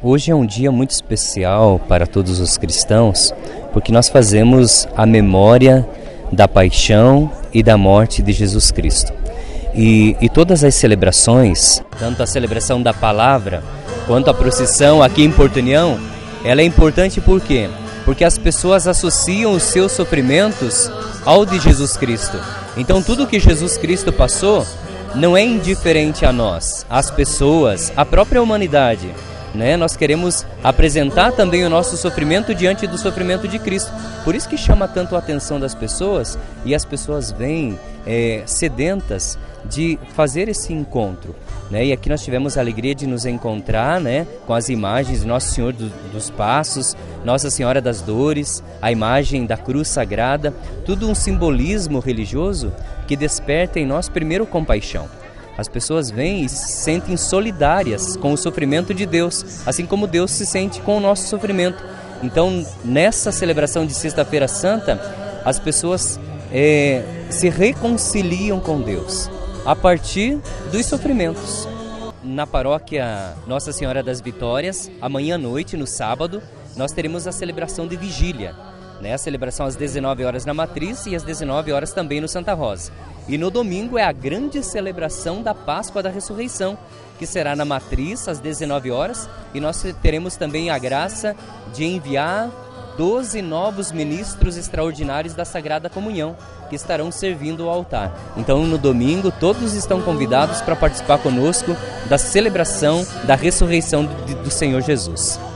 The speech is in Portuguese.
Hoje é um dia muito especial para todos os cristãos, porque nós fazemos a memória da paixão e da morte de Jesus Cristo. E todas as celebrações, tanto a celebração da palavra, quanto a procissão aqui em Porto União, ela é importante por quê? Porque as pessoas associam os seus sofrimentos ao de Jesus Cristo. Então tudo que Jesus Cristo passou não é indiferente a nós, às pessoas, à própria humanidade. Nós queremos apresentar também o nosso sofrimento diante do sofrimento de Cristo. Por isso que chama tanto a atenção das pessoas, e as pessoas vêm sedentas de fazer esse encontro. E aqui nós tivemos a alegria de nos encontrar com as imagens de Nosso Senhor dos Passos, Nossa Senhora das Dores, a imagem da cruz sagrada, tudo um simbolismo religioso que desperta em nós primeiro compaixão. As pessoas vêm e se sentem solidárias com o sofrimento de Deus, assim como Deus se sente com o nosso sofrimento. Então, nessa celebração de Sexta-feira Santa, as pessoas se reconciliam com Deus a partir dos sofrimentos. Na paróquia Nossa Senhora das Vitórias, amanhã à noite, no sábado, nós teremos a celebração de vigília. A celebração às 19 horas na Matriz e às 19 horas também no Santa Rosa. E no domingo é a grande celebração da Páscoa da Ressurreição, que será na Matriz às 19 horas, e nós teremos também a graça de enviar 12 novos ministros extraordinários da Sagrada Comunhão, que estarão servindo o altar. Então, no domingo, todos estão convidados para participar conosco da celebração da ressurreição do Senhor Jesus.